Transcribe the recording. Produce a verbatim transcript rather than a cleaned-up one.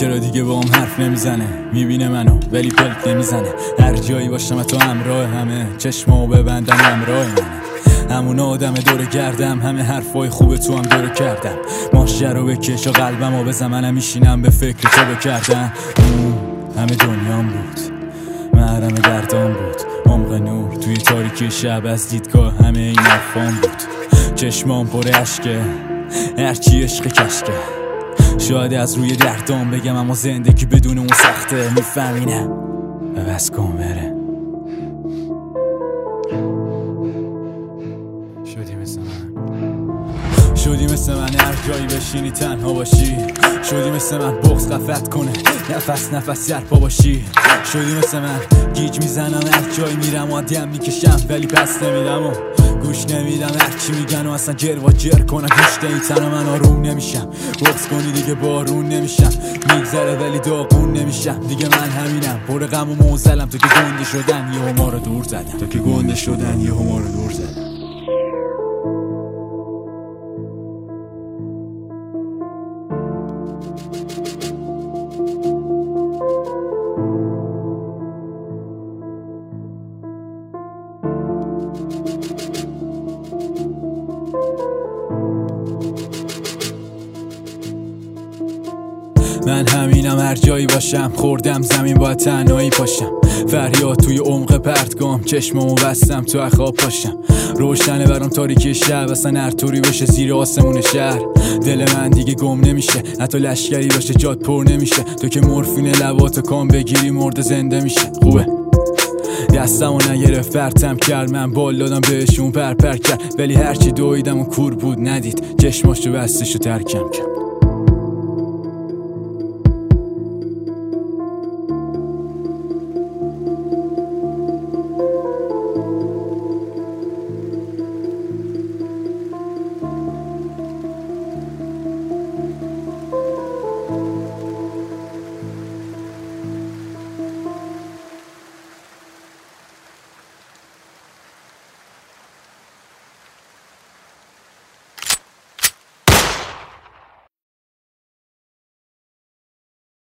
چرا دیگه با هم حرف نمیزنه؟ میبینه منو ولی پلک نمیزنه. هر جایی باشم تو همراه همه، چشمو ببندم همراه منه. همون آدم دور گردم، همه حرفای خوب تو هم دور کردم. ماشه رو بکش و قلبمو بزن، منم میشینم به فکر تو بکردم. همه دنیام بود، محرم دردام بود، عمق نور توی تاریکی شب، از دیدگاه همه این حرفام بود. چشمام پر اشکه، هرچی عشق کشکه. شاید از روی دردام بگم اما زندگی بدون اون سخته. میفهمینه و بس کن بره. شدی مثل من، شدی مثل من هر جایی بشینی تنها باشی. شدی مثل من بغض قفت کنه، نفس نفس سرپا باشی. شدی مثل من گیج میزنم هر جایی میرم و دم میکشم ولی پس نمیدم و گوش نمیدم هر چی میگن و اصلا جر و جر کنه. گوشت این تن من آروم نمیشم، بغض کنی دیگه بارون نمیشم. میگذره ولی داغون نمیشم دیگه، من همینم پر غم و موزلم. تو که گنده شدن یه ما رو دور زدم، تو که گنده شدن یه ما رو دور زدم. من همینم هر جایی باشم، خوردم زمین باید تنهایی پاشم. فریاد توی عمق پرتگام، چشممو بستم تو خواب پاشم. روشنه برام تاریکی شب، اصلا هر طوری بشه زیر آسمون شهر. دل من دیگه گم نمیشه، حتی لشکری باشه جاد پر نمیشه. تو که مورفین لباتو کام بگیری مرده زنده میشه. خوبه دستمو نگرفت پرتم کرد، من بال دادم بهشون پر پر کرد. ولی هرچی دویدم و کور بود ندید، چشماشو بستشو ترکم کرد.